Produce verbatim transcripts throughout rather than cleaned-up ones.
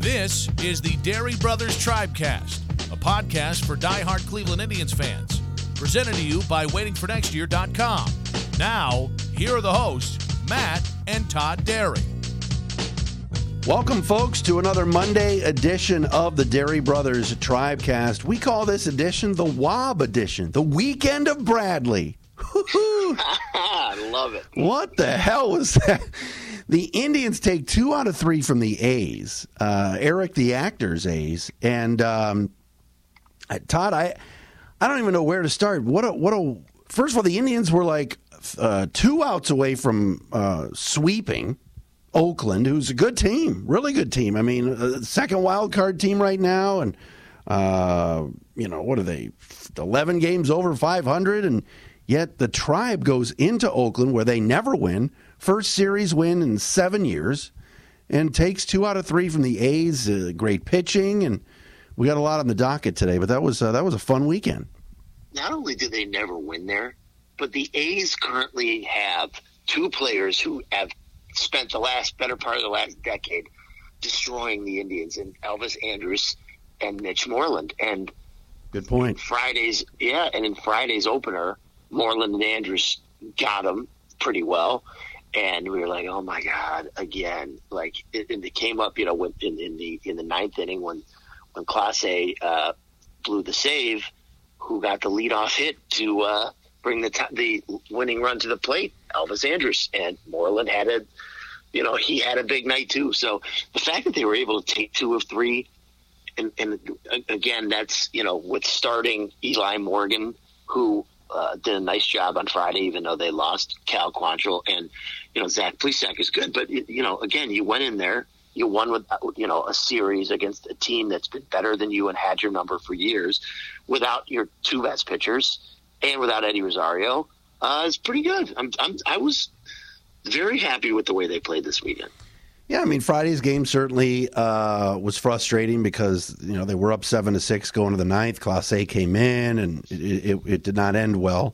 This is the Dairy Brothers Tribecast, a podcast for diehard Cleveland Indians fans. Presented to you by waiting for next year dot com. Now, here are the hosts, Matt and Todd Dairy. Welcome, folks, to another Monday edition of the Dairy Brothers Tribecast. We call this edition the W A B edition, the Weekend of Bradley. I love it. What the hell was that? The Indians take two out of three from the A's, uh, Eric the Actor's A's, and um, Todd, I I don't even know where to start. What a what a first of all, the Indians were like uh, two outs away from uh, sweeping Oakland, who's a good team, really good team. I mean, uh, second wild card team right now, and uh, you know what are they? Eleven games over five hundred, and yet the Tribe goes into Oakland where they never win. First series win in seven years, and takes two out of three from the A's. Uh, great pitching, and we got a lot on the docket today. But that was uh, that was a fun weekend. Not only did they never win there, but the A's currently have two players who have spent the last better part of the last decade destroying the Indians, in Elvis Andrus and Mitch Moreland. And good point. Friday's yeah, and in Friday's opener, Moreland and Andrus got them pretty well. And we were like, "Oh my God!" Again, like it, it came up, you know, when, in, in the in the ninth inning when when Clase uh, blew the save, who got the leadoff hit to uh, bring the t- the winning run to the plate, Elvis Andrus, and Moreland had a, you know, he had a big night too. So the fact that they were able to take two of three, and, and again, that's, you know, with starting Eli Morgan, who Uh, did a nice job on Friday, even though they lost Cal Quantrill, and you know Zach Plesac is good. But you know, again, you went in there, you won with you know a series against a team that's been better than you and had your number for years, without your two best pitchers and without Eddie Rosario. Uh, it's pretty good. I'm, I'm I was very happy with the way they played this weekend. Yeah, I mean, Friday's game certainly uh, was frustrating because, you know, they were up seven to six going to the ninth. Clase came in, and it, it, it did not end well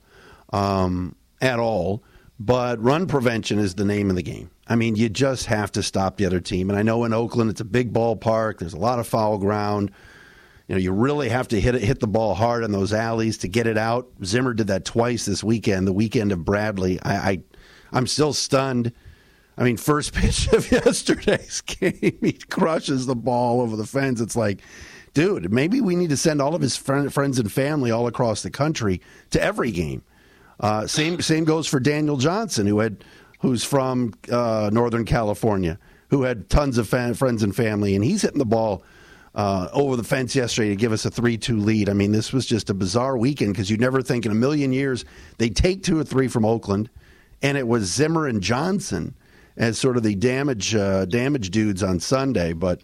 um, at all. But run prevention is the name of the game. I mean, you just have to stop the other team. And I know in Oakland it's a big ballpark. There's a lot of foul ground. You know, you really have to hit it, hit the ball hard in those alleys to get it out. Zimmer did that twice this weekend, the weekend of Bradley. I, I I'm still stunned. I mean, first pitch of yesterday's game, he crushes the ball over the fence. It's like, dude, maybe we need to send all of his friend, friends and family all across the country to every game. Uh, same same goes for Daniel Johnson, who had who's from uh, Northern California, who had tons of fan, friends and family, and he's hitting the ball uh, over the fence yesterday to give us a three two lead. I mean, this was just a bizarre weekend because you'd never think in a million years they'd take two or three from Oakland, and it was Zimmer and Johnson as sort of the damage uh, damage dudes on Sunday. But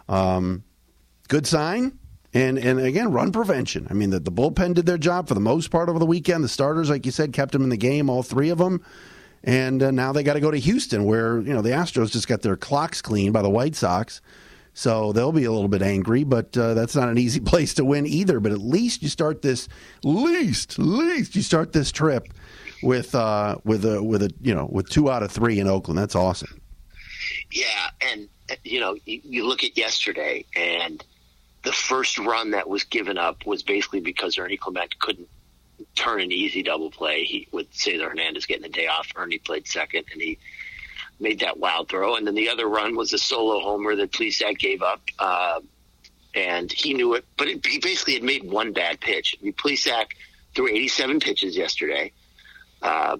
um, good sign. And, and again, run prevention. I mean, the, the bullpen did their job for the most part over the weekend. The starters, like you said, kept them in the game, all three of them. And uh, now they got to go to Houston where, you know, the Astros just got their clocks cleaned by the White Sox. So they'll be a little bit angry, but uh, that's not an easy place to win either. But at least you start this, least, least you start this trip with uh, with a with a you know with two out of three in Oakland. That's awesome. Yeah, and you know you, you look at yesterday, and the first run that was given up was basically because Ernie Clement couldn't turn an easy double play. He with Cesar Hernandez getting the day off. Ernie played second, and he made that wild throw. And then the other run was a solo homer that Plesac gave up, uh, and he knew it. But it, he basically had made one bad pitch. I mean, Plesac threw eighty-seven pitches yesterday. Uh,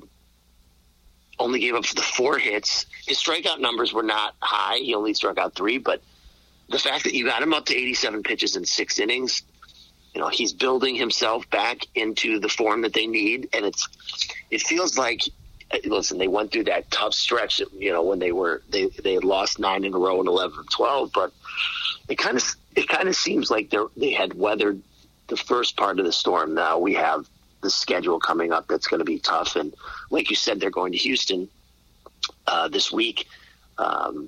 only gave up the four hits. His strikeout numbers were not high. He only struck out three, but the fact that you got him up to eighty-seven pitches in six innings, you know, he's building himself back into the form that they need. And it's, it feels like, listen, they went through that tough stretch, you know, when they were, they, they had lost nine in a row and eleven or twelve, but it kind of, it kind of seems like they they had weathered the first part of the storm. Now we have the schedule coming up that's going to be tough. And like you said, they're going to Houston uh, this week. Um,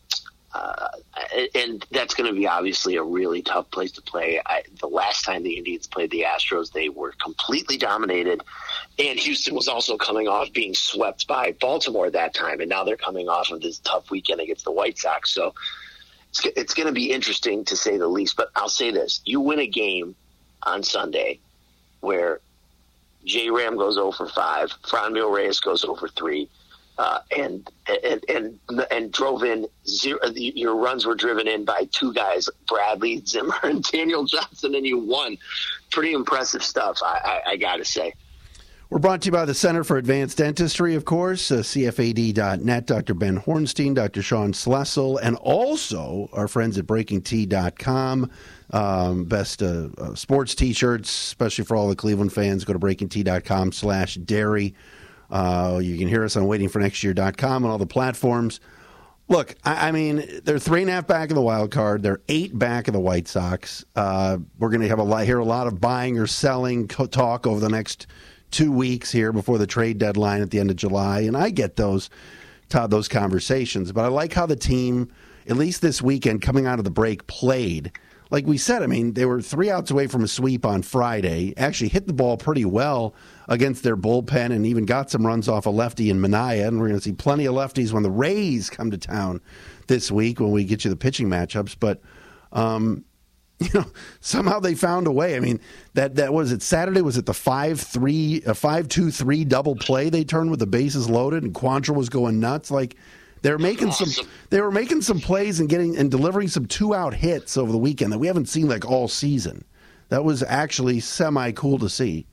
uh, and that's going to be obviously a really tough place to play. I, the last time the Indians played the Astros, they were completely dominated. And Houston was also coming off being swept by Baltimore that time. And now they're coming off of this tough weekend against the White Sox. So it's, it's going to be interesting to say the least. But I'll say this: you win a game on Sunday where J. Ram goes zero for five, Franmil Reyes goes zero for three, uh, and and and and drove in zero. Your runs were driven in by two guys, Bradley Zimmer and Daniel Johnson, and you won. Pretty impressive stuff, I, I, I got to say. We're brought to you by the Center for Advanced Dentistry, of course, uh, C F A D dot net, Doctor Ben Hornstein, Doctor Sean Slessel, and also our friends at breaking tea dot com. Um, best uh, uh, sports T-shirts, especially for all the Cleveland fans. Go to breaking tea dot com slash dairy. Uh, you can hear us on waiting for next year dot com and all the platforms. Look, I, I mean, they're three and a half back of the wild card. They're eight back of the White Sox. Uh, we're going to have a lot, hear a lot of buying or selling co- talk over the next two weeks here before the trade deadline at the end of July, and I get those Todd, those conversations. But I like how the team, at least this weekend, coming out of the break, played. Like we said, I mean, they were three outs away from a sweep on Friday, actually hit the ball pretty well against their bullpen and even got some runs off a lefty in Minaya, and we're going to see plenty of lefties when the Rays come to town this week when we get you the pitching matchups. But, um, you know, somehow they found a way. I mean, that that was it. Saturday was it the five three a five two three double play they turned with the bases loaded, and Quantrill was going nuts. Like they were making awesome. some they were making some plays and getting and delivering some two out hits over the weekend that we haven't seen like all season. That was actually semi cool to see.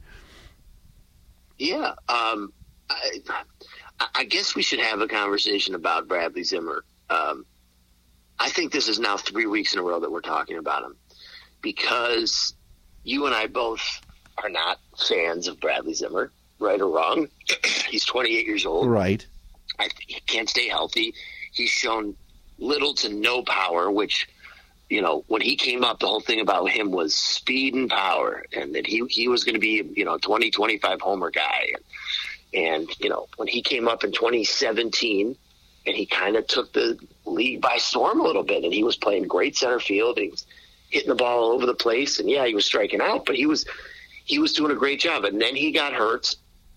Yeah, um, I, I guess we should have a conversation about Bradley Zimmer. Um, I think this is now three weeks in a row that we're talking about him, because you and I both are not fans of Bradley Zimmer, right or wrong. He's twenty-eight years old. Right. I, he can't stay healthy. He's shown little to no power, which, you know, when he came up, the whole thing about him was speed and power, and that he, he was going to be, you know, twenty, twenty-five homer guy. And, and, you know, when he came up in twenty seventeen, and he kind of took the league by storm a little bit, and he was playing great center field. He was hitting the ball all over the place, and yeah, he was striking out, but he was he was doing a great job. And then he got hurt,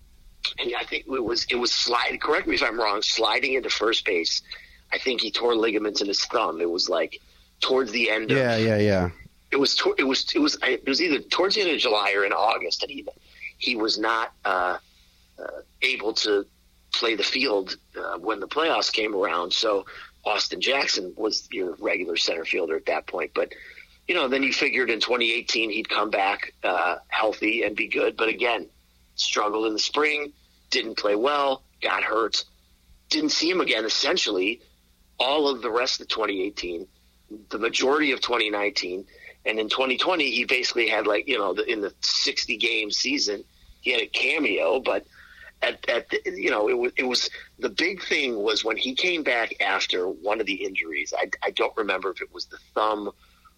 and I think it was it was slide. Correct me if I'm wrong. Sliding into first base, I think he tore ligaments in his thumb. It was like towards the end. Of, yeah, yeah, yeah. It was it was it was it was either towards the end of July or in August that he he was not uh, uh, able to play the field uh, when the playoffs came around. So Austin Jackson was your regular center fielder at that point. But, you know, then you figured in twenty eighteen he'd come back uh, healthy and be good. But again, struggled in the spring, didn't play well, got hurt, didn't see him again essentially all of the rest of twenty eighteen, the majority of twenty nineteen. And in twenty twenty, he basically had like, you know, the, in the sixty game season, he had a cameo, but At, at the, you know, it was, it was the big thing was when he came back after one of the injuries. I, I don't remember if it was the thumb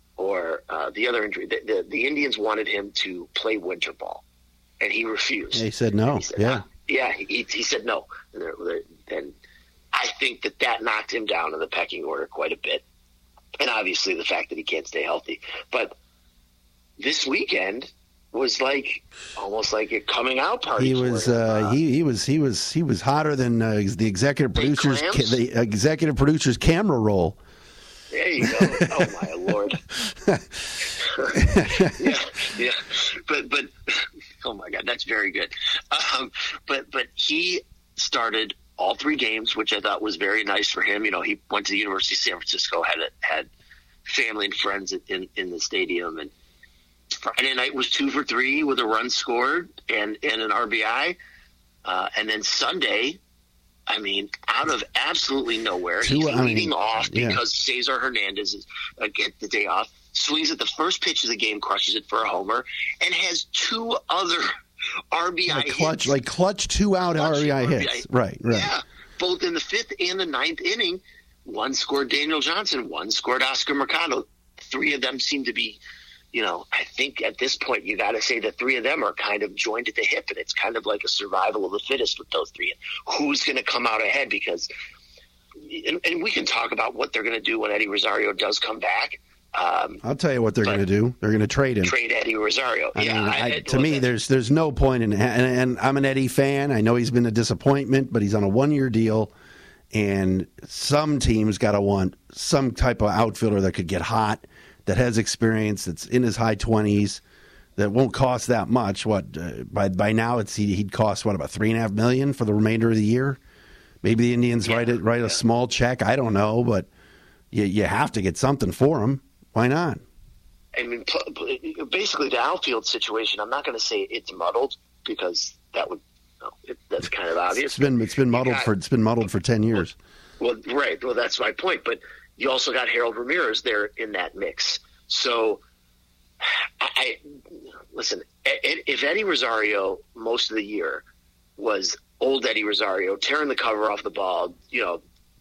or uh, the other injury. The, the, the Indians wanted him to play winter ball, and he refused. He said no. He said, yeah, yeah, he, he said no. And, and I think that that knocked him down in the pecking order quite a bit, and obviously the fact that he can't stay healthy. But this weekend was like almost like a coming out party. He was uh, uh, he he was he was he was hotter than uh, the executive producers ca- the executive producer's camera roll. There you go. Oh my lord. yeah, yeah. But but oh my god, that's very good. Um, but but he started all three games, which I thought was very nice for him. You know, he went to the University of San Francisco, had a, had family and friends in in the stadium, and Friday night was two for three with a run scored and, and an R B I. Uh, and then Sunday, I mean, out of absolutely nowhere, Two, he's I leading mean, off yeah. because Cesar Hernandez is uh, get the day off, swings at the first pitch of the game, crushes it for a homer, and has two other R B I like clutch, hits. like clutch two out Clutch R B I R B I. hits. Right, right. Yeah, both in the fifth and the ninth inning. One scored Daniel Johnson, one scored Oscar Mercado. Three of them seem to be, you know, I think at this point you got to say the three of them are kind of joined at the hip, and it's kind of like a survival of the fittest with those three. Who's going to come out ahead? Because, and, and we can talk about what they're going to do when Eddie Rosario does come back. Um, I'll tell you what they're going to do. They're going to trade him. Trade Eddie Rosario. I yeah. mean, I, I, to me, that, there's there's no point in, and, and I'm an Eddie fan. I know he's been a disappointment, but he's on a one year deal. And some teams got to want some type of outfielder that could get hot, that has experience, that's in his high twenties, that won't cost that much. What uh, by by now it's he, he'd cost what about three and a half million for the remainder of the year? Maybe the Indians yeah, write it write yeah. a small check. I don't know, but you you have to get something for him. Why not? I mean, basically the outfield situation. I'm not going to say it's muddled because that would no, it, that's kind of obvious. It's been it's been muddled got, for it's been muddled for ten years. Well, right. Well, that's my point. But you also got Harold Ramirez there in that mix. So, I, I listen. If Eddie Rosario most of the year was old Eddie Rosario tearing the cover off the ball, you know,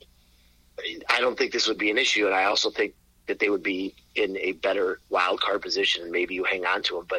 I don't think this would be an issue. And I also think that they would be in a better wild card position, and maybe you hang on to him. But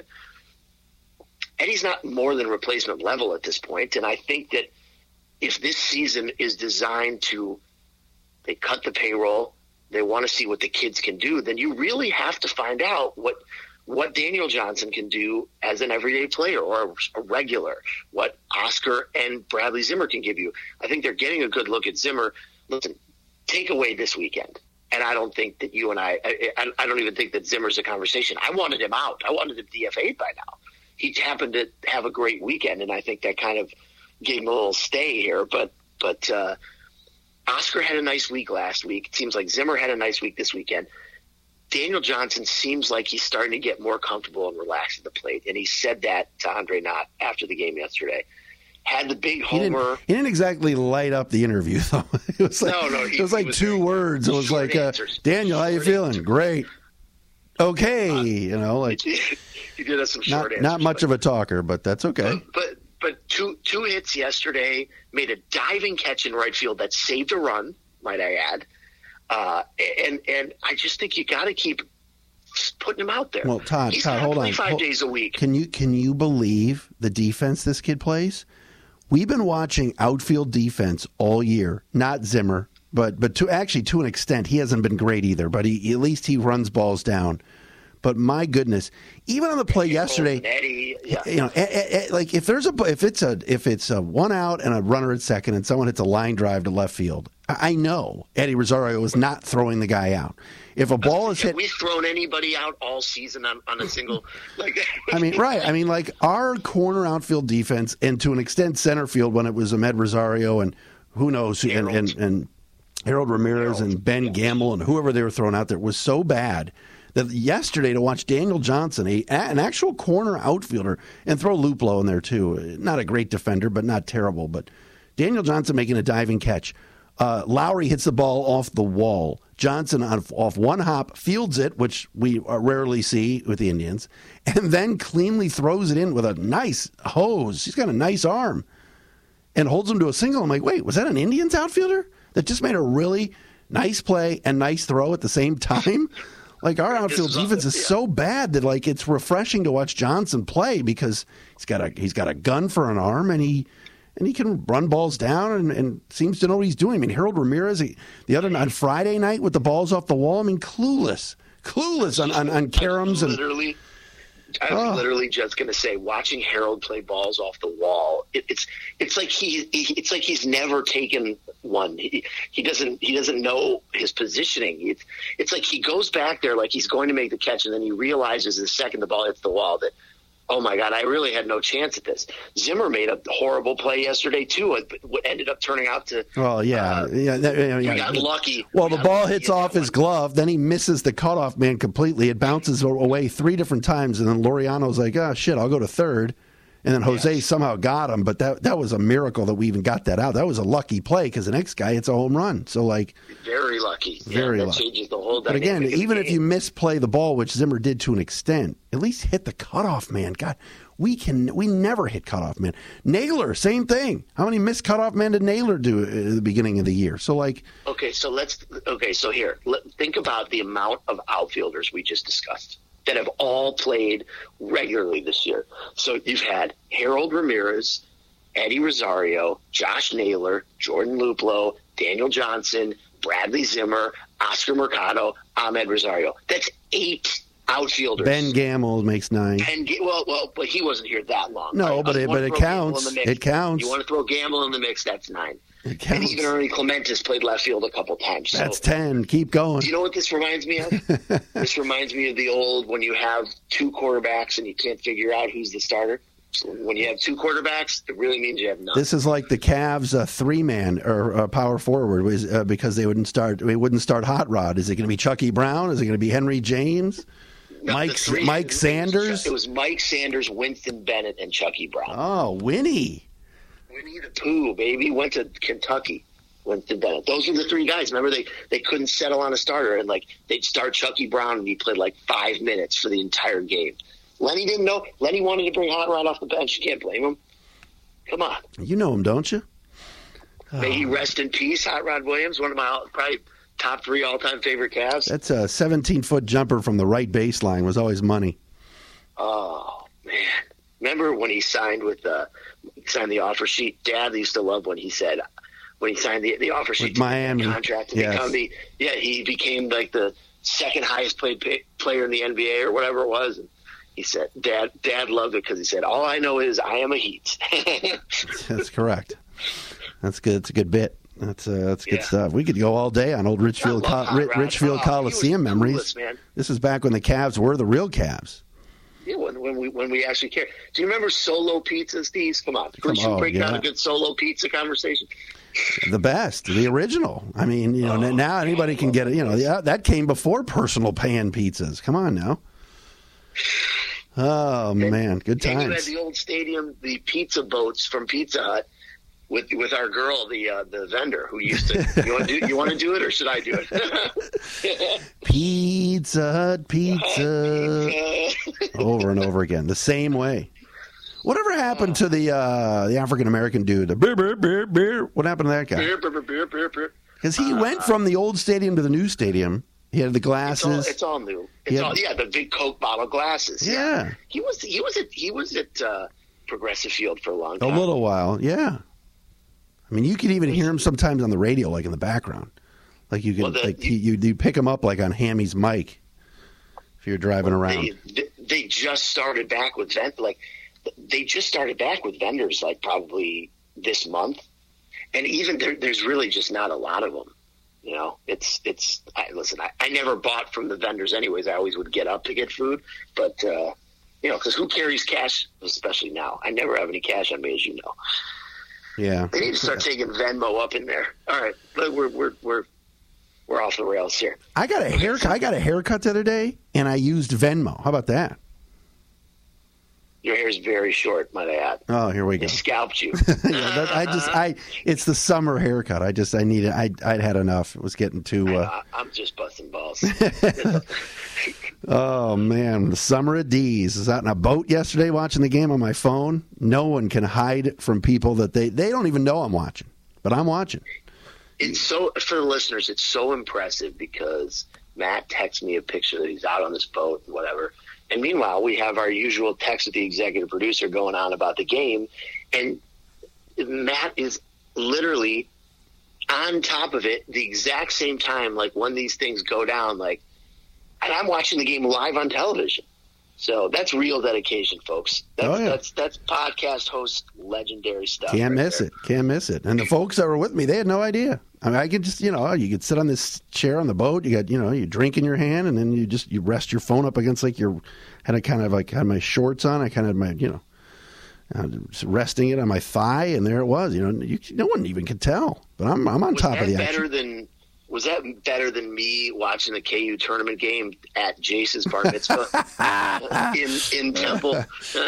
Eddie's not more than replacement level at this point, and I think that if this season is designed to, they cut the payroll, they want to see what the kids can do, then you really have to find out what what Daniel Johnson can do as an everyday player or a, a regular, what Oscar and Bradley Zimmer can give you. I think they're getting a good look at Zimmer. Listen, take away this weekend. And I don't think that you and I, I, I don't even think that Zimmer's a conversation. I wanted him out. I wanted him D F A'd by now. He happened to have a great weekend, and I think that kind of gave him a little stay here. But but uh, Oscar had a nice week last week. It seems like Zimmer had a nice week this weekend. Daniel Johnson seems like he's starting to get more comfortable and relaxed at the plate, and he said that to Andre Knott after the game yesterday. Had the big homer. He didn't, he didn't exactly light up the interview, though. It was like, no, no, he, it was like was two words. It was like, uh, Daniel, how you feeling? Answers. Great. Okay. Uh, you know, like he did have some short not, answers. Not much but, of a talker, but that's okay. But, but but two two hits yesterday, made a diving catch in right field that saved a run, might I add. Uh, and and I just think you got to keep putting him out there. Well, Todd, He's Todd, hold on. Five hold, days a week. Can you can you believe the defense this kid plays? We've been watching outfield defense all year. Not Zimmer, but but to actually to an extent, he hasn't been great either. But he at least he runs balls down. But my goodness, even on the play yesterday, Eddie, yeah. you know, like if there's a if it's a if it's a one out and a runner at second, and someone hits a line drive to left field, I know Eddie Rosario is not throwing the guy out. If a ball is hit, we've thrown anybody out all season on, on a single. Like, I mean, right? I mean, like our corner outfield defense, and to an extent center field when it was Ahmed Rosario and who knows, and, and and Harold Ramirez Harold. and Ben yeah. Gamble and whoever they were throwing out there was so bad that yesterday to watch Daniel Johnson, a, an actual corner outfielder, and throw Luplow in there too. Not a great defender, but not terrible. But Daniel Johnson making a diving catch. Uh, Lowry hits the ball off the wall. Johnson off, off one hop fields it, which we rarely see with the Indians, and then cleanly throws it in with a nice hose. He's got a nice arm and holds him to a single. I'm like, wait, was that an Indians outfielder that just made a really nice play and nice throw at the same time? Like our outfield defense is so bad that like it's refreshing to watch Johnson play because he's got a he's got a gun for an arm and he. And he can run balls down and, and seems to know what he's doing. I mean, Harold Ramirez, he, the other on Friday night with the balls off the wall, I mean, clueless. Clueless on, on, on caroms. I literally, and, I was oh. literally just going to say, watching Harold play balls off the wall, it, it's it's like he, he it's like he's never taken one. He, he doesn't he doesn't know his positioning. It's, it's like he goes back there like he's going to make the catch, and then he realizes the second the ball hits the wall that, oh, my God, I really had no chance at this. Zimmer made a horrible play yesterday, too. It ended up turning out to Well, yeah. Uh, yeah, that, yeah, yeah. We got lucky. Well, we the ball lucky hits off his one. glove. Then he misses the cutoff man completely. It bounces away three different times. And then Laureano's like, oh, shit, I'll go to third. And then Jose yes. somehow got him. But that that was a miracle that we even got that out. That was a lucky play because the next guy hits a home run. So, like. Very lucky. Very yeah, that lucky. changes the whole but again, even if you misplay the ball, which Zimmer did to an extent, at least hit the cutoff man. God. We can. We never hit cutoff men. Naylor, same thing. How many missed cutoff men did Naylor do at the beginning of the year? So, like, okay, so let's. Okay, so here, let, think about the amount of outfielders we just discussed that have all played regularly this year. So you've had Harold Ramirez, Eddie Rosario, Josh Naylor, Jordan Luplow, Daniel Johnson, Bradley Zimmer, Oscar Mercado, Ahmed Rosario. That's eight outfielders. Ben Gamble makes nine. Ben, well, well, but he wasn't here that long. No, right? but it, but it counts. It counts. You want to throw Gamble in the mix? That's nine. It counts. And even Ernie Clementis played left field a couple times. So, that's ten. Keep going. Do you know what this reminds me of? This reminds me of the old when you have two quarterbacks and you can't figure out who's the starter. So when you have two quarterbacks, it really means you have none. This is like the Cavs uh, three-man or uh, power forward was, uh, because they wouldn't start. They wouldn't start Hot Rod. Is it going to be Chucky Brown? Is it going to be Henry James? No, Mike three, Mike Sanders? It was Mike Sanders, Winston Bennett, and Chucky Brown. Oh, Winnie. Winnie the Pooh, baby. Went to Kentucky. Winston Bennett. Those were the three guys. Remember, they, they couldn't settle on a starter, and like they'd start Chucky Brown, and he played like five minutes for the entire game. Lenny didn't know. Lenny wanted to bring Hot Rod off the bench. You can't blame him. Come on. You know him, don't you? May he rest in peace, Hot Rod Williams, one of my probably top three all-time favorite Cavs. That's a seventeen-foot jumper from the right baseline. Was always money. Oh, man. Remember when he signed with uh, signed the offer sheet? Dad used to love when he said, when he signed the, the offer sheet with to Miami contract to yes. become the, yeah, he became like the second highest paid pay, player in the N B A or whatever it was. And he said, Dad, Dad loved it because he said, all I know is I am a Heat. That's correct. That's good. It's a good bit. That's uh, that's good yeah. stuff. We could go all day on old Richfield Co- Rich, Richfield oh, Coliseum memories. Man. This is back when the Cavs were the real Cavs. Yeah, when, when we when we actually cared. Do you remember Solo Pizza, Steve? Come on, Come, we should oh, break yeah. down a good Solo Pizza conversation. The best, the original. I mean, you know, oh, now anybody can get it. You know, yeah, that came before personal pan pizzas. Come on now. Oh man, good times. And you had the old stadium, the pizza boats from Pizza Hut, with with our girl, the uh, the vendor who used to. You want to do? You want to do it, or should I do it? Pizza Hut, pizza, over and over again, the same way. Whatever happened to the uh, the African American dude? The beer, beer, beer, beer. What happened to that guy? Beer, beer, beer, beer, beer. Because he uh, went from the old stadium to the new stadium. He had the glasses. It's all, it's all new. It's had, all yeah, the big Coke bottle glasses. Yeah, yeah. he was he was at he was at uh, Progressive Field for a long time. A little while, yeah. I mean, you could even hear him sometimes on the radio, like in the background. Like you could, well, the, like you, you you pick him up like on Hammy's mic if you're driving well, around. They, they just started back with vent like they just started back with vendors like probably this month, and even there, there's really just not a lot of them. You know, it's it's. I, listen, I, I never bought from the vendors anyways. I always would get up to get food, but uh, you know, because who carries cash, especially now? I never have any cash on me, as you know. Yeah, they need to start taking Venmo up in there. All right, we're we're we're we're off the rails here. I got a haircut. I got a haircut the other day, and I used Venmo. How about that? Your hair's very short, might I add. Oh, here we go. They scalped you. yeah, that, I just, I, it's the summer haircut. I just, I needed, I, I'd had enough. It was getting too. Uh... I, I'm just busting balls. Oh man, the summer of D's. I was out in a boat yesterday watching the game on my phone. No one can hide from people that they, they don't even know I'm watching, but I'm watching. It's so, for the listeners, it's so impressive because Matt texts me a picture that he's out on this boat and whatever. And meanwhile, we have our usual text with the executive producer going on about the game. And Matt is literally on top of it the exact same time, like when these things go down, like, and I'm watching the game live on television. So that's real dedication, folks. That's, oh, yeah. that's, that's podcast host legendary stuff. Can't right miss there. it. Can't miss it. And the folks that were with me, they had no idea. I mean, I could just, you know, you could sit on this chair on the boat. You got, you know, you drink in your hand, and then you just you rest your phone up against like your had a kind of like had my shorts on. I kind of had my, you know, uh, resting it on my thigh, and there it was. You know, you, no one even could tell. But I'm I'm on was top that of the better action. Than was that better than me watching the K U tournament game at Jace's bar mitzvah in in Temple?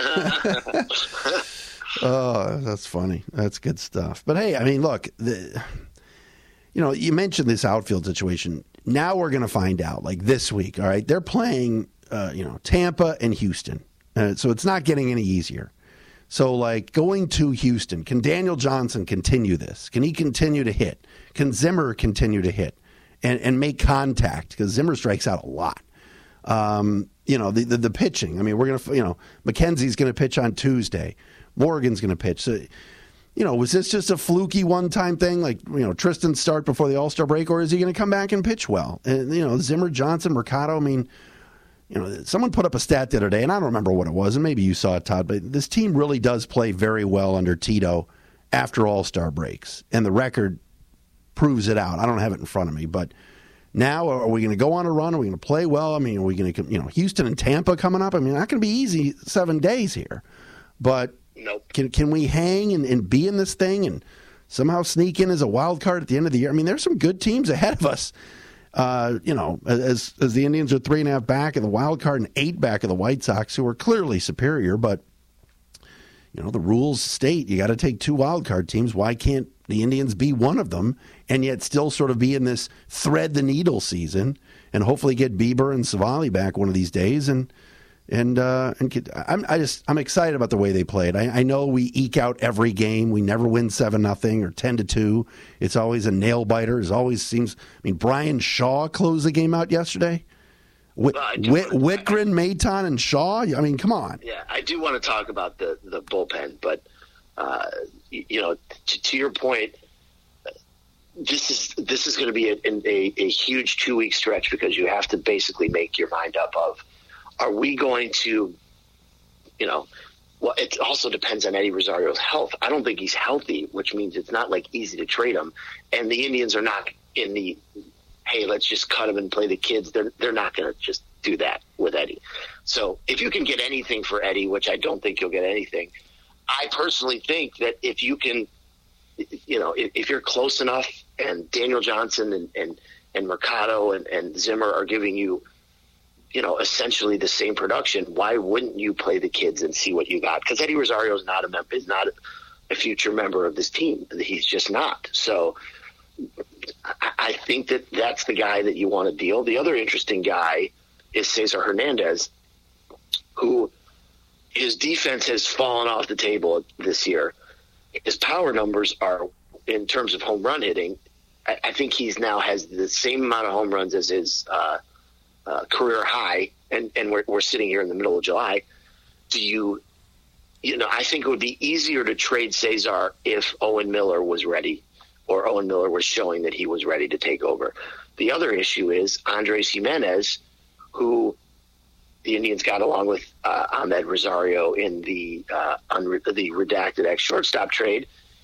Oh, that's funny. That's good stuff. But hey, I mean, look, the, you know, you mentioned this outfield situation. Now we're going to find out, like this week, all right? They're playing, uh, you know, Tampa and Houston. Uh, so it's not getting any easier. So, like, going to Houston, can Daniel Johnson continue this? Can he continue to hit? Can Zimmer continue to hit and, and make contact? Because Zimmer strikes out a lot. Um, you know, the, the, the pitching. I mean, we're going to, you know, McKenzie's going to pitch on Tuesday. Morgan's going to pitch. So, you know, was this just a fluky one-time thing, like, you know, Tristan start before the All-Star break, or is he going to come back and pitch well? And, you know, Zimmer, Johnson, Mercado, I mean, you know, someone put up a stat the other day, and I don't remember what it was, and maybe you saw it, Todd, but this team really does play very well under Tito after All-Star breaks, and the record proves it out. I don't have it in front of me, but now are we going to go on a run? Are we going to play well? I mean, are we going to, you know, Houston and Tampa coming up? I mean, not going to be easy seven days here, but nope. can can we hang and, and be in this thing and somehow sneak in as a wild card at the end of the year? I mean, there's some good teams ahead of us. Uh, you know, as as the Indians are three and a half back of the wild card and eight back of the White Sox, who are clearly superior, but you know the rules state you got to take two wild card teams. Why can't the Indians be one of them and yet still sort of be in this thread the needle season and hopefully get Bieber and Savali back one of these days and and uh, and get, I'm I just I'm excited about the way they played. I, I know we eke out every game. We never win seven nothing or ten to two. It's always a nail biter. It always seems. I mean, Brian Shaw closed the game out yesterday. Whit, well, Whit, Whitgren, Maton, and Shaw. I mean, come on. Yeah, I do want to talk about the the bullpen, but uh, you, you know, to, to your point, this is this is going to be a, a, a huge two week stretch because you have to basically make your mind up of. Are we going to, you know, well, it also depends on Eddie Rosario's health. I don't think he's healthy, which means it's not like easy to trade him. And the Indians are not in the, hey, let's just cut him and play the kids. They're they're not going to just do that with Eddie. So if you can get anything for Eddie, which I don't think you'll get anything, I personally think that if you can, you know, if, if you're close enough and Daniel Johnson and, and, and Mercado and, and Zimmer are giving you, you know, essentially the same production, why wouldn't you play the kids and see what you got? Because Eddie Rosario is not a mem- is not a future member of this team. He's just not. So I, I think that that's the guy that you want to deal. The other interesting guy is Cesar Hernandez, who his defense has fallen off the table this year. His power numbers are, in terms of home run hitting, I, I think he's now has the same amount of home runs as his uh, Uh, career high, and, and we're, we're sitting here in the middle of July. Do you, you know, I think it would be easier to trade Cesar if Owen Miller was ready or Owen Miller was showing that he was ready to take over. The other issue is Andres Jimenez, who the Indians got along with uh, Ahmed Rosario in the, uh, unre- the redacted ex-shortstop trade.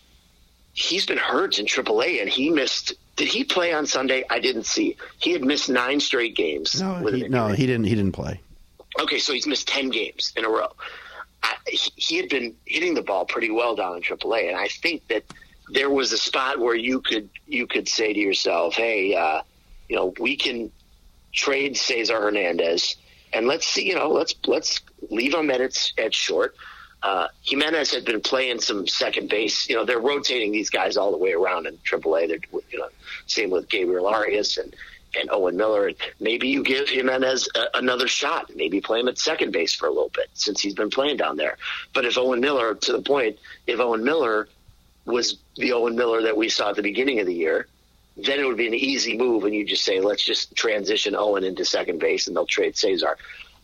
He's been hurt in triple A, and he missed – did he play on Sunday? I didn't see. He had missed nine straight games. No, he, no, he didn't. He didn't play. Okay, so he's missed ten games in a row. I, he, he had been hitting the ball pretty well down in triple A, and I think that there was a spot where you could you could say to yourself, "Hey, uh, you know, we can trade Cesar Hernandez, and let's see, you know, let's let's leave him at its at short." Uh, Jimenez had been playing some second base. You know, they're rotating these guys all the way around in triple A. They're, you know, same with Gabriel Arias and, and Owen Miller. And maybe you give Jimenez a, another shot. Maybe play him at second base for a little bit since he's been playing down there. But if Owen Miller, to the point, if Owen Miller was the Owen Miller that we saw at the beginning of the year, then it would be an easy move. And you just say, let's just transition Owen into second base and they'll trade Cesar.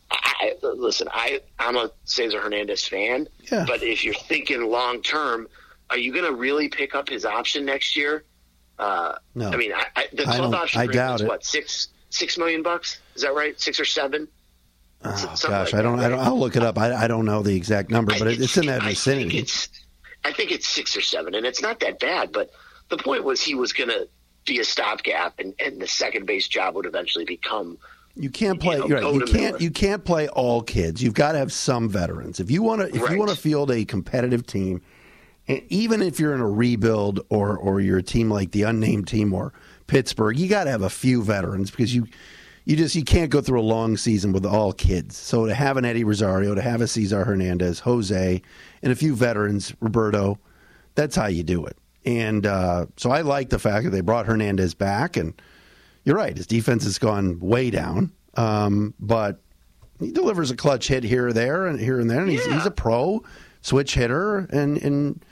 I, listen, I, I'm a Cesar Hernandez fan, yeah. But if you're thinking long term, are you going to really pick up his option next year? Uh, no. I mean, I, I, the I club option I doubt is it. what six six million bucks? Is that right? Six or seven? Oh, Something gosh, like I don't. that, I don't. right? I'll look it up. I, I don't know the exact number, but I, it's, it's in that I vicinity. Think it's, I think it's six or seven, and it's not that bad. But the point was he was going to be a stopgap, and, and the second base job would eventually become. You can't play. You know, you're right. You can't. Miller. You can't play all kids. You've got to have some veterans. If you want to, if Right. you want to field a competitive team, and even if you're in a rebuild or or you're a team like the unnamed team or Pittsburgh, you got to have a few veterans because you you just you can't go through a long season with all kids. So to have an Eddie Rosario, to have a Cesar Hernandez, Jose, and a few veterans, Roberto, that's how you do it. And uh, so I like the fact that they brought Hernandez back and. You're right. His defense has gone way down, um, but he delivers a clutch hit here or there and here and there. And he's, Yeah. he's a pro switch hitter. And, and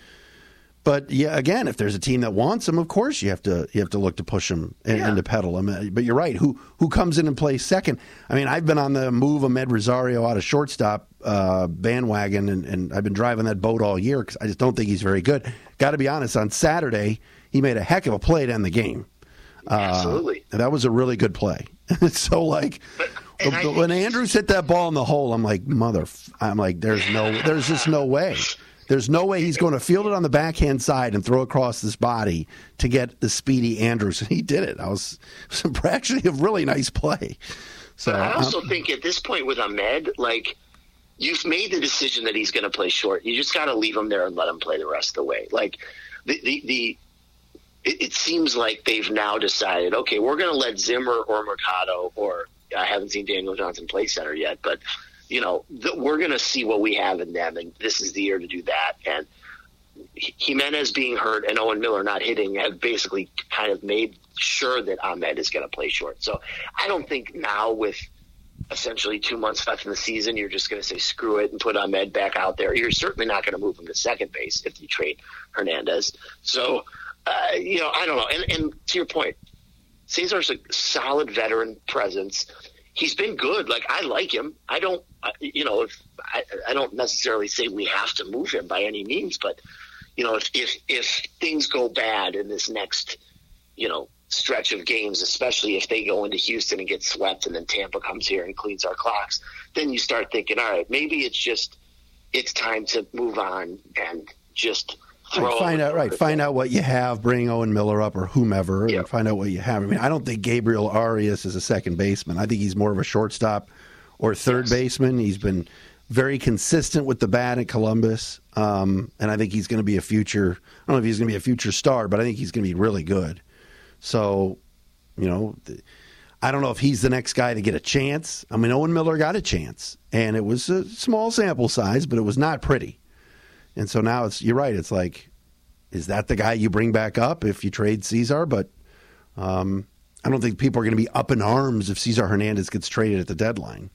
but yeah, again, if there's a team that wants him, of course you have to you have to look to push him and, Yeah. and to pedal him. But you're right. Who who comes in and plays second? I mean, I've been on the move Ahmed Rosario out of shortstop uh, bandwagon, and, and I've been driving that boat all year because I just don't think he's very good. Got to be honest. On Saturday, he made a heck of a play to end the game. Absolutely. Uh, that was a really good play. So, like, But And I when Andrews hit that ball in the hole, I'm like, mother. I'm like, there's no, there's just no way. There's no way he's going to field it on the backhand side and throw across his body to get the speedy Andrews. And he did it. I was, it was actually a really nice play. So but I also um, think at this point with Ahmed, like, you've made the decision that he's going to play short. You just got to leave him there and let him play the rest of the way. Like, the the, the it, it seems like they've now decided, okay, we're going to let Zimmer or Mercado, or I haven't seen Daniel Johnson play center yet, but you know, the, we're going to see what we have in them, and this is the year to do that. And Jimenez being hurt and Owen Miller not hitting have basically kind of made sure that Ahmed is going to play short. So I don't think now, with essentially two months left in the season, you're just going to say screw it and put Ahmed back out there. You're certainly not going to move him to second base if you trade Hernandez. So, uh, you know, I don't know. And, and to your point, Cesar's a solid veteran presence. He's been good. Like, I like him. I don't, you know, if I, I don't necessarily say we have to move him by any means, but you know, if, if, if things go bad in this next, you know, stretch of games, especially if they go into Houston and get swept and then Tampa comes here and cleans our clocks, then you start thinking, all right, maybe it's just, it's time to move on and just throw right, find out, right. Find out what you have, bring Owen Miller up or whomever, yep. and find out what you have. I mean, I don't think Gabriel Arias is a second baseman. I think he's more of a shortstop or third yes. baseman. He's been very consistent with the bat at Columbus, um, and I think he's going to be a future. I don't know if he's going to be a future star, but I think he's going to be really good. So, you know, I don't know if he's the next guy to get a chance. I mean, Owen Miller got a chance, and it was a small sample size, but it was not pretty. And so now it's, you're right, it's like, is that the guy you bring back up if you trade Cesar? But um, I don't think people are going to be up in arms if Cesar Hernandez gets traded at the deadline.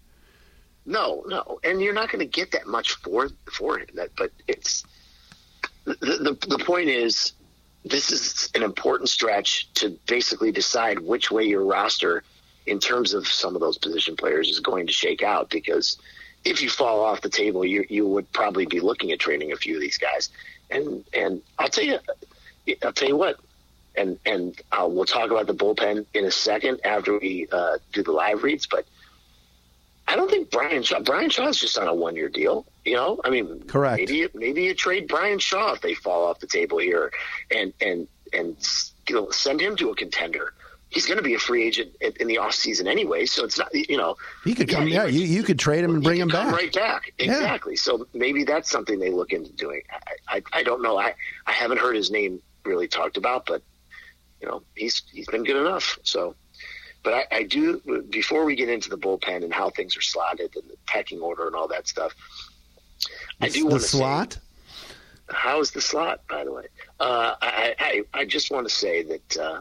No, no, and you're not going to get that much for for him. That, but it's the, the the point is, this is an important stretch to basically decide which way your roster, in terms of some of those position players, is going to shake out. Because if you fall off the table, you you would probably be looking at trading a few of these guys. And and I'll tell you, I'll tell you what, and and uh, we'll talk about the bullpen in a second after we uh, do the live reads, but I don't think Brian Shaw. Brian Shaw's just on a one-year deal. You know, I mean, correct. Maybe maybe you trade Brian Shaw if they fall off the table here, and and and you know, send him to a contender. He's going to be a free agent in the off season anyway, so it's not, you know. He could come. Yeah, yeah you you could trade him and bring him back. Right back, exactly. Yeah. So maybe that's something they look into doing. I, I I don't know. I I haven't heard his name really talked about, but you know, he's he's been good enough. So. But I, I do, before we get into the bullpen and how things are slotted and the pecking order and all that stuff, I do want to say. The slot? How is the slot, by the way? Uh, I, I, I just want to say that uh,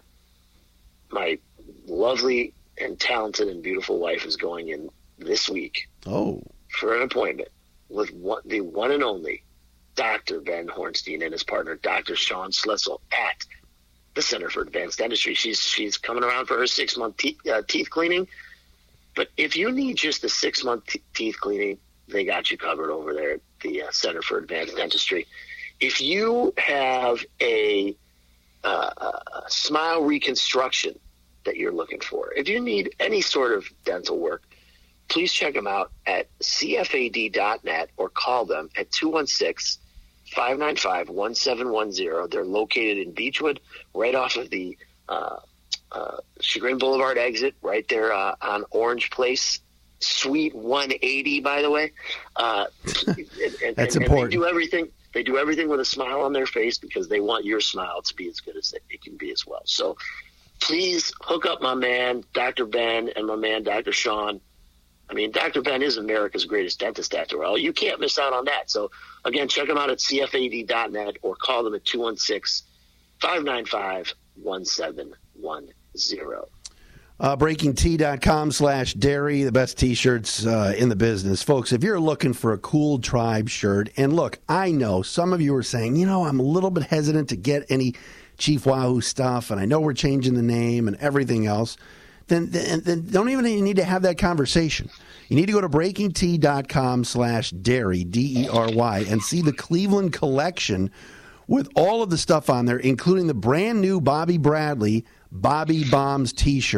my lovely and talented and beautiful wife is going in this week oh. for an appointment with one, the one and only Doctor Ben Hornstein and his partner, Doctor Sean Slessel, at the Center for Advanced Dentistry. She's she's coming around for her six month te- uh, teeth cleaning. But if you need just a six month te- teeth cleaning, they got you covered over there at the uh, Center for Advanced Dentistry. If you have a, uh, a smile reconstruction that you're looking for, if you need any sort of dental work, please check them out at C F A D dot net or call them at two one six, five nine five, one seven one zero. They're located in Beechwood, right off of the uh, uh, Chagrin Boulevard exit, right there uh, on Orange Place, Suite one eighty. By the way, uh, and, that's and, important. And they do everything. They do everything with a smile on their face because they want your smile to be as good as it can be as well. So please hook up my man Doctor Ben and my man Doctor Sean. I mean, Doctor Ben is America's greatest dentist after all. You can't miss out on that. So, again, check them out at C F A D dot net or call them at two one six, five nine five, one seven one zero. Uh, BreakingT.com slash dairy, the best T-shirts uh, in the business. Folks, if you're looking for a cool Tribe shirt, and look, I know some of you are saying, you know, I'm a little bit hesitant to get any Chief Wahoo stuff, and I know we're changing the name and everything else. Then, then, then don't even need to have that conversation. You need to go to BreakingT.com slash dairy, D E R Y, and see the Cleveland collection with all of the stuff on there, including the brand new Bobby Bradley Bobby Bombs T-shirt.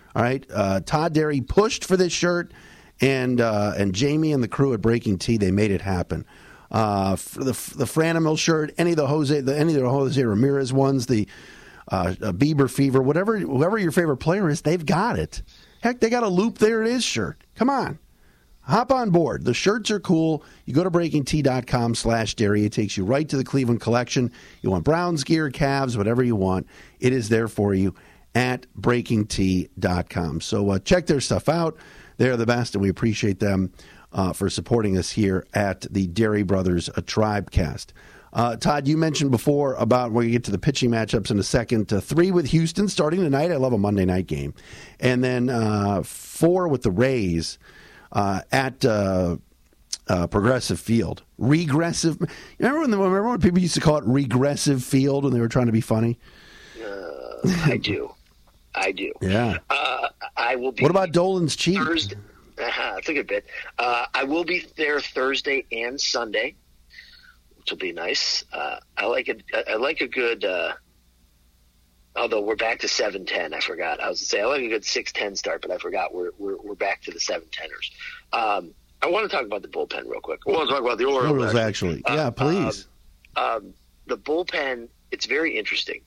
All right, uh, Todd Derry pushed for this shirt, and uh, and Jamie and the crew at Breaking Tea, they made it happen. Uh, for the the Franamil shirt, any of the Jose, the, any of the Jose Ramirez ones, the uh, uh, Bieber Fever, whatever, whoever your favorite player is, they've got it. Heck, they got a Loop There It Is shirt. Come on. Hop on board. The shirts are cool. You go to breaking tea dot com slash dairy. It takes you right to the Cleveland collection. You want Browns gear, Cavs, whatever you want. It is there for you at breaking tea dot com. So uh, check their stuff out. They're the best, and we appreciate them uh, for supporting us here at the Dairy Brothers a Tribecast. Uh, Todd, you mentioned before about when we get to the pitching matchups in a second. Uh, three with Houston starting tonight. I love a Monday night game. And then uh, four with the Rays. Uh, at uh, uh, Progressive Field. Regressive. Remember when, the, remember when people used to call it Regressive Field when they were trying to be funny? Uh, I do. I do. Yeah. Uh, I will be. What about Dolan's Cheap? Thursday. Uh-huh, that's a good bit. Uh, I will be there Thursday and Sunday, which will be nice. Uh, I like it. I like a good. Uh, Although we're back to seven ten, I forgot. I was to say I like a good six ten start, but I forgot we're we're we're back to the seven teners. Um, I want to talk about the bullpen real quick. I want to talk about the Orioles. Orioles actually, actually. yeah, uh, please. Um, um, the bullpen, it's very interesting.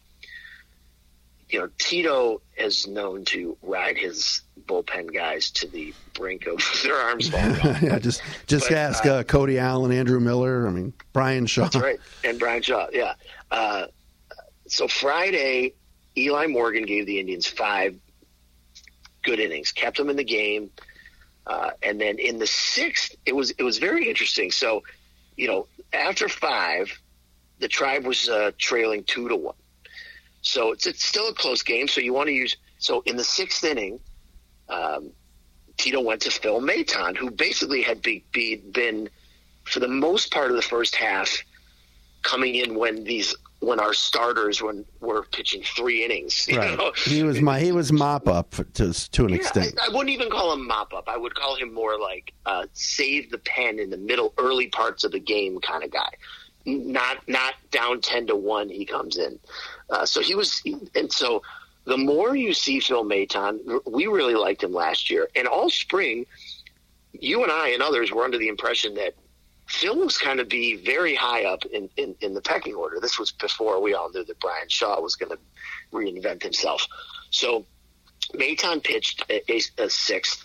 You know, Tito is known to ride his bullpen guys to the brink of their arms falling off. yeah, just just but, ask uh, uh, Cody Allen, Andrew Miller. I mean, Brian Shaw. That's right, and Brian Shaw. Yeah. Uh, so Friday, Eli Morgan gave the Indians five good innings, kept them in the game, uh, and then in the sixth, it was it was very interesting. So, you know, after five, the Tribe was uh, trailing two to one. So it's it's still a close game. So you want to use so in the sixth inning, um, Tito went to Phil Maton, who basically had be, be, been for the most part of the first half coming in when these. When our starters when were pitching three innings, you right. know? he was my he was mop up to to an yeah, extent. I, I wouldn't even call him mop up. I would call him more like uh, save the pen in the middle, early parts of the game kind of guy. Not not down ten to one. He comes in, uh, so he was, and so the more you see Phil Maton, we really liked him last year, and all spring, you and I and others were under the impression that Phil was kind of be very high up in, in, in the pecking order. This was before we all knew that Brian Shaw was going to reinvent himself. So Maton pitched a, a, a sixth.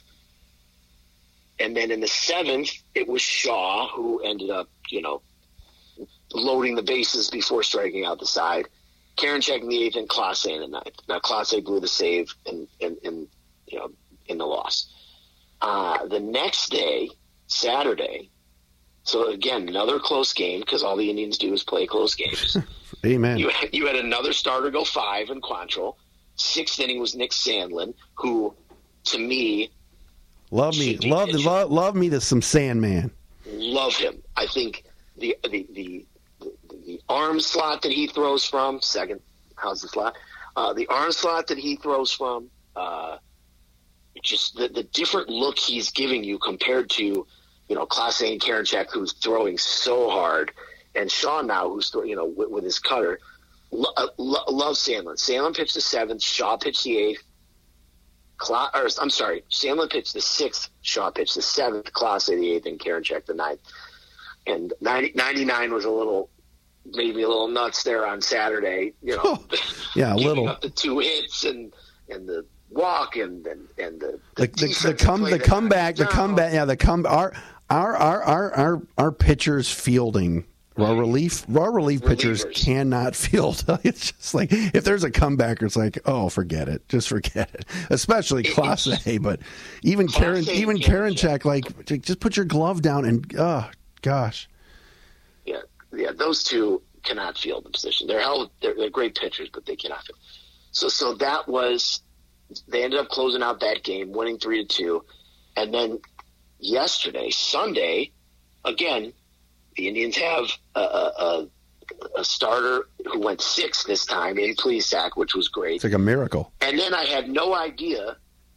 And then in the seventh, it was Shaw who ended up, you know, loading the bases before striking out the side. Karinchak in the eighth and Clase in the ninth. Now Clase blew the save in, in, in, you know, in the loss. Uh, the next day, Saturday, so, again, another close game because all the Indians do is play close games. Amen. You had, you had another starter go five in Quantrill. Sixth inning was Nick Sandlin, who, to me... Love me. Love, love, love me to some Sandman. Love him. I think the, the, the, the, the arm slot that he throws from, second, how's the slot? Uh, the arm slot that he throws from, uh, just the, the different look he's giving you compared to... You know, Clase and Karinchak, who's throwing so hard, and Shaw now, who's you know with, with his cutter, lo- uh, lo- loves Sandlin. Sandlin pitched the seventh, Shaw pitched the eighth. Cla- or, I'm sorry, Sandlin pitched the sixth, Shaw pitched the seventh, Clase the eighth, and Karinchak the ninth. And ninety, ninety-nine was a little, maybe a little nuts there on Saturday. You know, yeah, a little. Up the two hits and and the. Walk and and, and the the, the, the come the comeback the comeback yeah the come our our our our our, our pitchers fielding raw relief raw relief Relievers. pitchers cannot field. It's just like if there's a comebacker, it's like oh forget it, just forget it. Especially Clase, but even Karen even Karinchak, like just put your glove down and oh gosh. Yeah, yeah, those two cannot field the position. They're held. They're, they're great pitchers, but they cannot field. So so that was. They ended up closing out that game, winning three to two, and then yesterday, Sunday, again, the Indians have a, a, a starter who went six this time in Plesac, which was great. It's like a miracle. And then I had no idea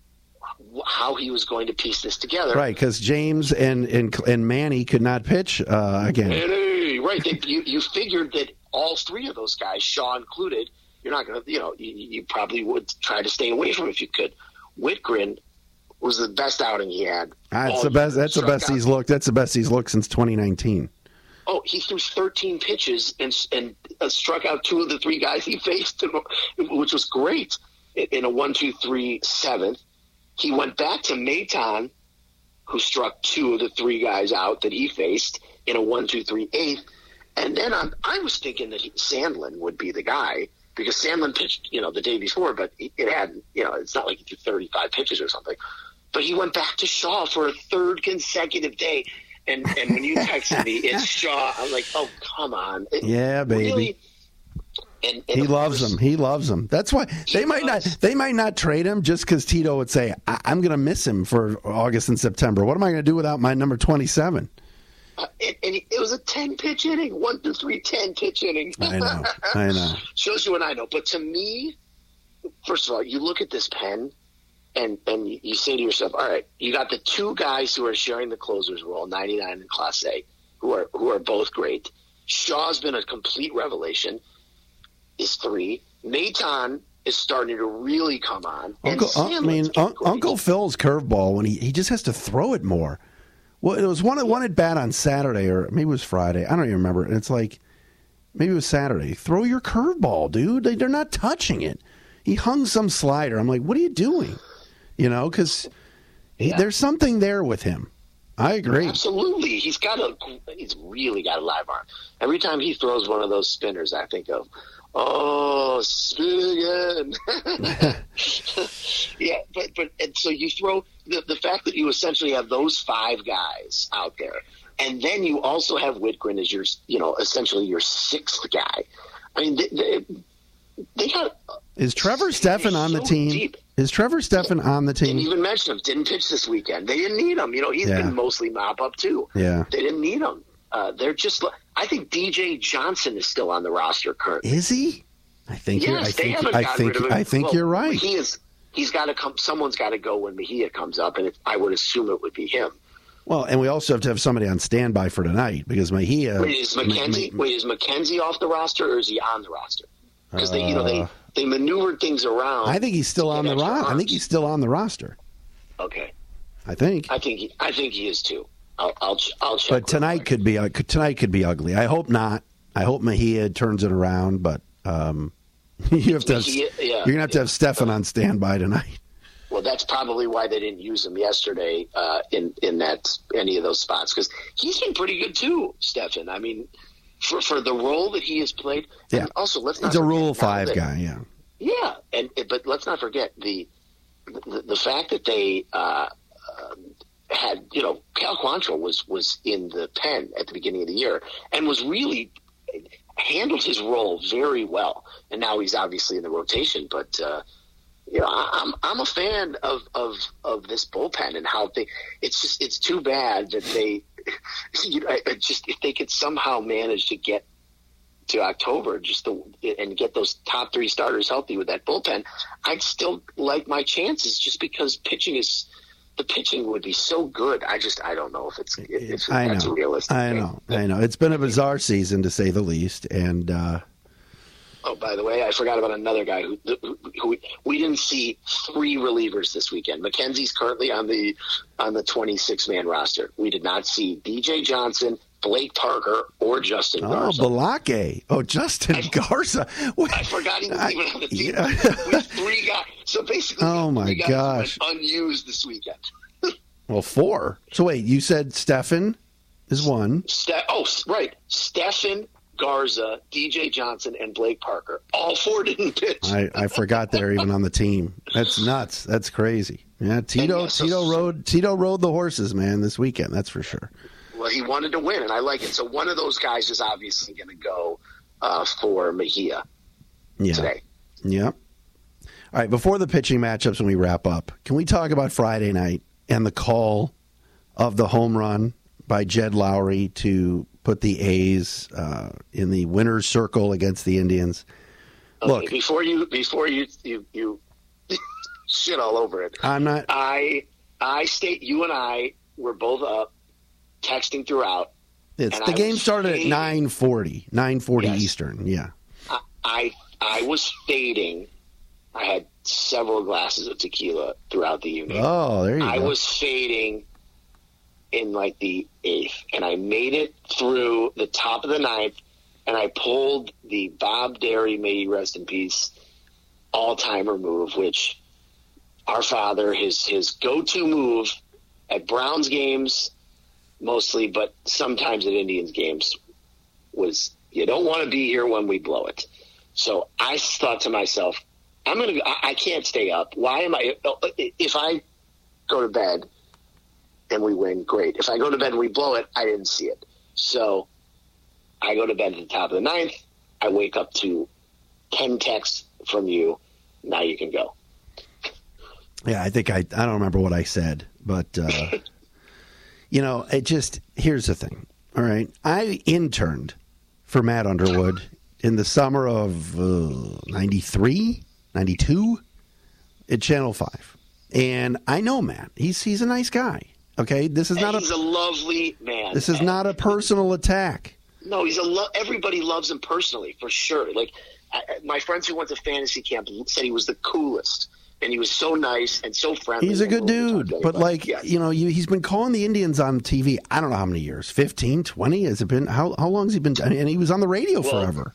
how he was going to piece this together. Right, because James and, and and Manny could not pitch uh, again. Manny, right, they, you you figured that all three of those guys, Shaw included. You're not going to, you know, you, you probably would try to stay away from him if you could. Whitgren was the best outing he had. That's oh, the best. That's the best out. he's looked. That's the best he's looked since twenty nineteen. Oh, he threw thirteen pitches and and uh, struck out two of the three guys he faced, which was great in a one, two, three, seventh. He went back to Maton, who struck two of the three guys out that he faced in a one, two, three, eighth. And then I'm, I was thinking that he, Sandlin would be the guy because Sandlin pitched, you know, the day before, but it had, you know, it's not like he threw thirty-five pitches or something. But he went back to Shaw for a third consecutive day. And and when you texted me, it's Shaw. I'm like, oh, come on. It, yeah, baby. Really? And, and he loves course, him. He loves him. That's why they might does. not. They might not trade him just because Tito would say, I, "I'm going to miss him for August and September. What am I going to do without my number twenty-seven?" Uh, and, and it was a ten pitch inning, one, two, three, ten pitch inning. I know. I know. Shows you what I know. But to me, first of all, you look at this pen. And and you say to yourself, all right, you got the two guys who are sharing the closer's role, ninety-nine and Class A, who are who are both great. Shaw's been a complete revelation, is three. Maton is starting to really come on. Uncle, and I mean, un- Uncle Phil's curveball, when he, he just has to throw it more. Well, it was one, one at bat on Saturday, or maybe it was Friday. I don't even remember. And it's like, maybe it was Saturday. Throw your curveball, dude. They, they're not touching it. He hung some slider. I'm like, what are you doing? You know, because yeah. there's something there with him. I agree. Absolutely. He's got a, he's really got a live arm. Every time he throws one of those spinners, I think of, oh, spin again. yeah, but, but, and so you throw, the, the fact that you essentially have those five guys out there, and then you also have Whitgren as your, you know, essentially your sixth guy. I mean, they, they, they got. Is Trevor Stephan on the team? Deep. Is Trevor Stephan on the team? Didn't even mention him. Didn't pitch this weekend. They didn't need him. You know, he's yeah. been mostly mop up too. Yeah. They didn't need him. Uh, they're just. I think D J Johnson is still on the roster currently. Is he? I think. Yes, you're, I they think, haven't I gotten think, rid of him. I think well, you're right. He is. He's got to come. Someone's got to go when Mejia comes up, and it, I would assume it would be him. Well, and we also have to have somebody on standby for tonight because Mejia. Wait, is McKenzie? Ma- Ma- wait, is McKenzie off the roster or is he on the roster? Because they, you know, they, they maneuvered things around. I think he's still on the roster. I think he's still on the roster. Okay. I think. I think. He, I think he is too. I'll. I'll, I'll check. But tonight could be. Tonight could be ugly. I hope not. I hope Mejia turns it around. But um, you have to. Have, Mejia, yeah, you're gonna have to have Stephan on standby tonight. Well, that's probably why they didn't use him yesterday uh, in in that any of those spots because he's been pretty good too, Stephan. I mean. For for the role that he has played, yeah. and also let's not. He's a forget Rule Five that, guy, yeah. Yeah, and but let's not forget the the, the fact that they uh, uh, had you know Cal Quantrill was was in the pen at the beginning of the year and was really handled his role very well, and now he's obviously in the rotation, but. Uh, You know, I'm I'm a fan of, of, of this bullpen and how they. It's just it's too bad that they, you know, just if they could somehow manage to get to October, just to, and get those top three starters healthy with that bullpen, I'd still like my chances just because pitching is the pitching would be so good. I just I don't know if it's if I that's know. realistic. I know, I know. It's been a bizarre season to say the least, and. uh Oh, by the way, I forgot about another guy who, who, who we didn't see three relievers this weekend. McKenzie's currently on the on the twenty-six man roster. We did not see D J Johnson, Blake Parker, or Justin Garza. Oh, Balake. Oh, Justin I, Garza. What? I forgot he was I, even on the team. Yeah. With three guys. So basically, oh my guys gosh, unused this weekend. Well, four. So wait, you said Stephan is one. Ste- oh, right, Stephan. Garza, D J Johnson, and Blake Parker. All four didn't pitch. I, I forgot they're even on the team. That's nuts. That's crazy. Yeah, Tito. Yeah, so, Tito rode. Tito rode the horses, man, this weekend. That's for sure. Well, he wanted to win, and I like it. So one of those guys is obviously going to go uh, for Mejia yeah. today. Yep. All right. Before the pitching matchups, when we wrap up, can we talk about Friday night and the call of the home run by Jed Lowry to put the A's uh, in the winner's circle against the Indians? Okay, Look, before you before you you, you shit all over it. I'm not. I I state you and I were both up texting throughout. It's the I game started fading, at nine forty, nine forty yes, Eastern. Yeah. I, I I was fading I had several glasses of tequila throughout the evening. Oh, there you I go. I was fading in like the eighth, and I made it through the top of the ninth, and I pulled the Bob Derry, may he rest in peace, all-timer move, which our father, his his go-to move at Browns games mostly, but sometimes at Indians games, was you don't want to be here when we blow it. So I thought to myself, I'm gonna. I can't stay up. Why am I? If I go to bed and we win, great. If I go to bed and we blow it, I didn't see it. So I go to bed at the top of the ninth. I wake up to ten texts from you. Now you can go. Yeah, I think I. I don't remember what I said, but uh, you know, it just here's the thing. All right, I interned for Matt Underwood in the summer of ninety-three. ninety-two at Channel five. And I know Matt. He's he's a nice guy. Okay? This is and not he's a He's a lovely man. This is and, not a personal attack. No, he's a lo- everybody loves him personally, for sure. Like I, my friends who went to fantasy camp said he was the coolest, and he was so nice and so friendly. He's a good dude, but like, yes. you know, you, he's been calling the Indians on T V, I don't know how many years, fifteen, twenty? Has it been how how long has he been, and he was on the radio well, forever.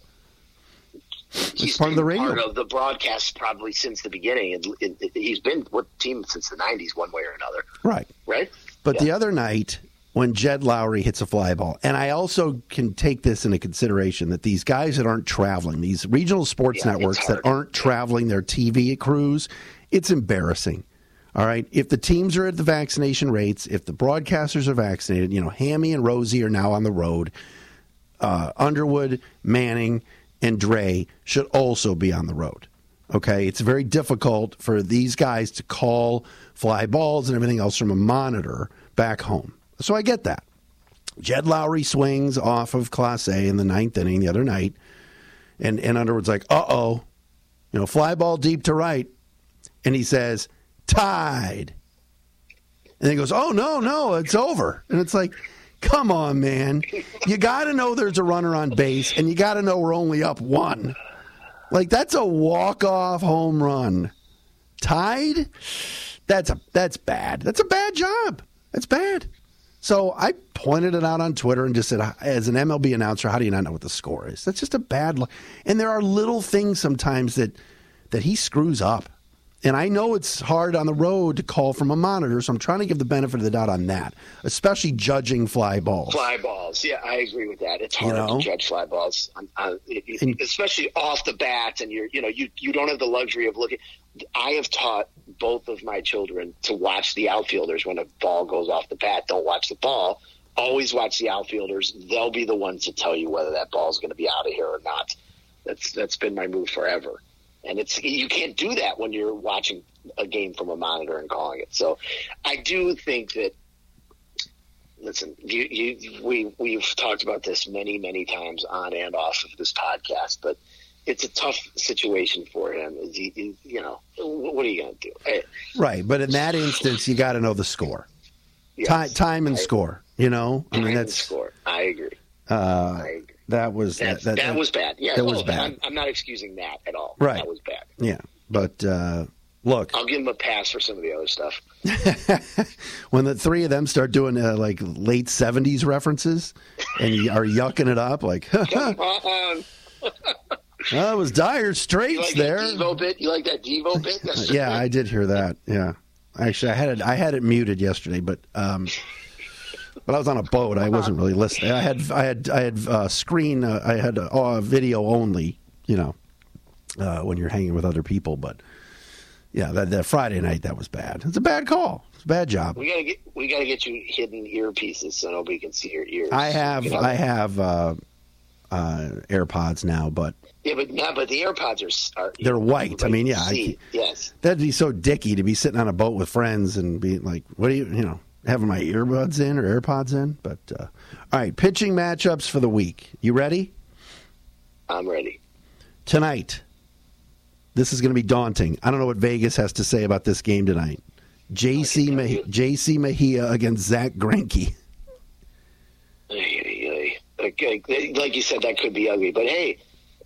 He's part been of the radio. part of the broadcast probably since the beginning. And it, it, he's been with the team since the nineties, one way or another. Right. Right? But yeah. the other night, when Jed Lowry hits a fly ball, and I also can take this into consideration that these guys that aren't traveling, these regional sports yeah, networks that aren't traveling their T V crews, it's embarrassing. All right? If the teams are at the vaccination rates, if the broadcasters are vaccinated, you know, Hammy and Rosie are now on the road, uh, Underwood, Manning, and Dre should also be on the road. Okay? It's very difficult for these guys to call fly balls and everything else from a monitor back home. So I get that. Jed Lowry swings off of Class A in the ninth inning the other night, and, and Underwood's like, uh-oh, you know, fly ball deep to right. And he says, tied. And he goes, oh, no, no, it's over. And it's like, come on, man. You got to know there's a runner on base, and you got to know we're only up one. Like, that's a walk-off home run. Tied? That's a that's bad. That's a bad job. That's bad. So I pointed it out on Twitter and just said, as an M L B announcer, how do you not know what the score is? That's just a bad look. And there are little things sometimes that that he screws up. And I know it's hard on the road to call from a monitor, so I'm trying to give the benefit of the doubt on that, especially judging fly balls. Fly balls, yeah, I agree with that. It's hard you know? to judge fly balls, on, on, and, especially off the bat, and you're, you know, you you don't have the luxury of looking. I have taught both of my children to watch the outfielders when a ball goes off the bat. Don't watch the ball. Always watch the outfielders. They'll be the ones to tell you whether that ball is going to be out of here or not. That's that's been my move forever. And it's you can't do that when you're watching a game from a monitor and calling it. So I do think that, listen, you, you, we, we've talked about this many, many times on and off of this podcast, but it's a tough situation for him. You, you, you know, what are you going to do? Right, but in that instance, you got to know the score. Yes, time, time and I, score, you know? I time mean, that's, and score. I agree. Uh, I agree. That was that, that, that, that was bad. Yeah, that no, was bad. I'm, I'm not excusing that at all. Right. That was bad. Yeah, but uh, look, I'll give him a pass for some of the other stuff. When the three of them start doing uh, like late seventies references and you are yucking it up, like, come on. Well, it was dire straits you like there. That Devo bit? You like that Devo bit? That's yeah, I did hear that. Yeah, actually, I had it. I had it muted yesterday, but. Um, But I was on a boat. I wasn't really listening. I had, I had, I had uh, screen. Uh, I had uh, video only. You know, uh, when you're hanging with other people. But yeah, that, that Friday night that was bad. It's a bad call. It's a bad job. We gotta get, we gotta get you hidden earpieces so nobody can see your ears. I have, I have uh, uh, AirPods now, but yeah, but no, but the AirPods are, are they're white. I mean, yeah, I, yes, that'd be so dicky to be sitting on a boat with friends and be like, what do you, you know. Having my earbuds in or AirPods in. But, uh, all right, pitching matchups for the week. You ready? I'm ready. Tonight, this is going to be daunting. I don't know what Vegas has to say about this game tonight. J C Mah- J C Mejia against Zach Greinke. Like you said, that could be ugly. But, hey,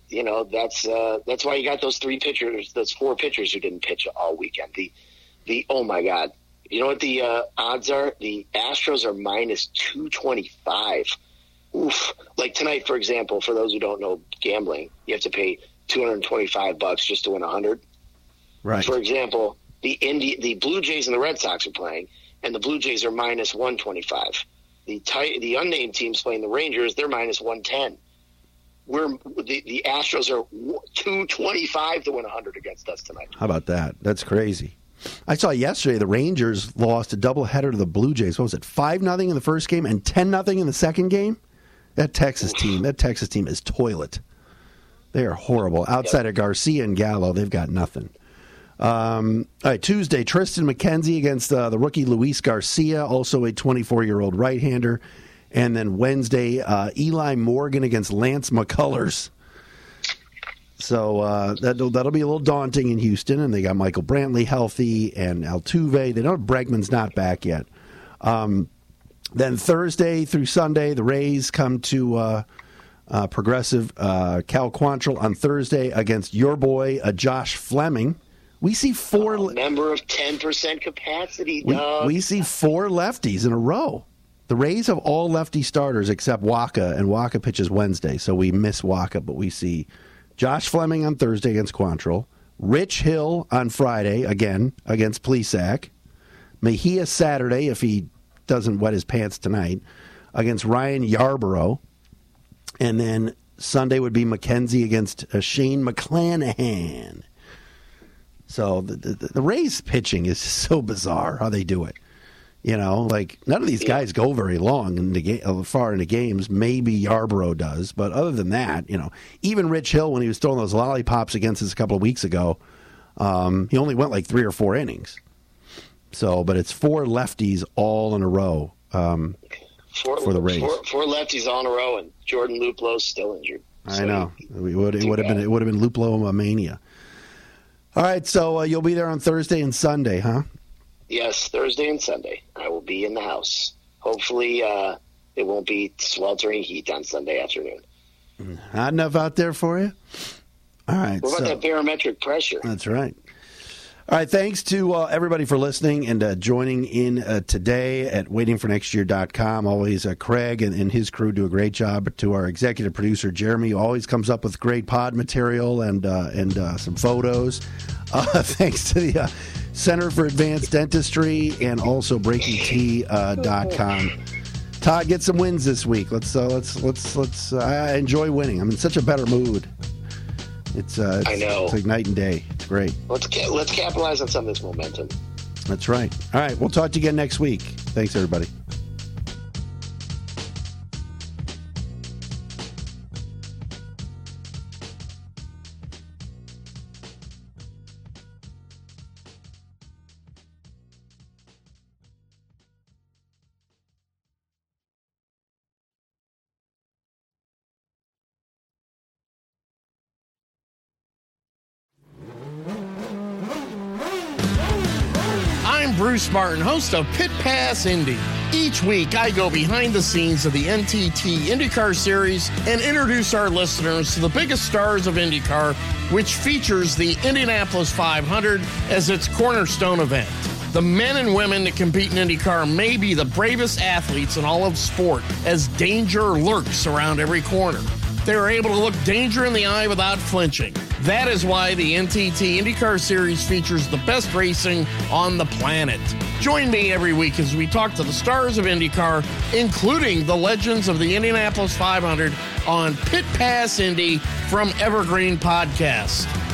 you know, that's uh, that's why you got those three pitchers, those four pitchers who didn't pitch all weekend. The, the oh, my God. You know what the uh, odds are? The Astros are minus two twenty-five. Oof. Like tonight, for example, for those who don't know gambling, you have to pay two hundred twenty-five bucks just to win one hundred. Right. For example, the Indi- the Blue Jays and the Red Sox are playing, and the Blue Jays are minus one twenty-five. The ty- the unnamed teams playing the Rangers, they're minus one ten. We're the, the Astros are two twenty-five to win one hundred against us tonight. How about that? That's crazy. I saw yesterday the Rangers lost a doubleheader to the Blue Jays. What was it, five nothing in the first game and ten nothing in the second game? That Texas team, that Texas team is toilet. They are horrible. Outside of Garcia and Gallo, they've got nothing. Um, all right, Tuesday, Tristan McKenzie against uh, the rookie Luis Garcia, also a twenty-four-year-old right-hander. And then Wednesday, uh, Eli Morgan against Lance McCullers. So uh, that'll, that'll be a little daunting in Houston, and they got Michael Brantley healthy and Altuve. They know Bregman's not back yet. Um, then Thursday through Sunday, the Rays come to uh, uh, Progressive uh, Cal Quantrill on Thursday against your boy uh, Josh Fleming. We see four oh, member of ten percent capacity. We, dog. we see four lefties in a row. The Rays have all lefty starters except Waka, and Waka pitches Wednesday, so we miss Waka, but we see Josh Fleming on Thursday against Quantrill, Rich Hill on Friday, again, against Plesac, Mejia Saturday, if he doesn't wet his pants tonight, against Ryan Yarborough, and then Sunday would be McKenzie against uh, Shane McClanahan. So the, the, the Rays pitching is so bizarre how they do it. You know, like none of these guys go very long in the ga- far into games. Maybe Yarborough does, but other than that, you know, even Rich Hill when he was throwing those lollipops against us a couple of weeks ago, um, he only went like three or four innings. So, but it's four lefties all in a row um, four, for the Rays. Four, four lefties all in a row, and Jordan Luplow's still injured. So I know it would it would have been it would have been Luplo mania. All right, so uh, you'll be there on Thursday and Sunday, huh? Yes, Thursday and Sunday. I will be in the house. Hopefully, uh, it won't be sweltering heat on Sunday afternoon. Hot enough out there for you? All right. What about so, that barometric pressure? That's right. All right, thanks to uh, everybody for listening and uh, joining in uh, today at waiting for next year dot com. Always uh, Craig and, and his crew do a great job. To our executive producer, Jeremy, who always comes up with great pod material and, uh, and uh, some photos. Uh, thanks to the uh, Center for Advanced Dentistry and also breaking tea dot com. Todd, get some wins this week. Let's uh, let's let's let's. Uh, I enjoy winning. I'm in such a better mood. It's, uh, it's I know. It's like night and day. It's great. Let's ca- let's capitalize on some of this momentum. That's right. All right, we'll talk to you again next week. Thanks, everybody. Bruce Martin, host of Pit Pass Indy. Each week, I go behind the scenes of the N T T IndyCar Series and introduce our listeners to the biggest stars of IndyCar, which features the Indianapolis five hundred as its cornerstone event. The men and women that compete in IndyCar may be the bravest athletes in all of sport, as danger lurks around every corner. They are able to look danger in the eye without flinching. That is why the N T T IndyCar Series features the best racing on the planet. Join me every week as we talk to the stars of IndyCar, including the legends of the Indianapolis five hundred on Pit Pass Indy from Evergreen Podcast.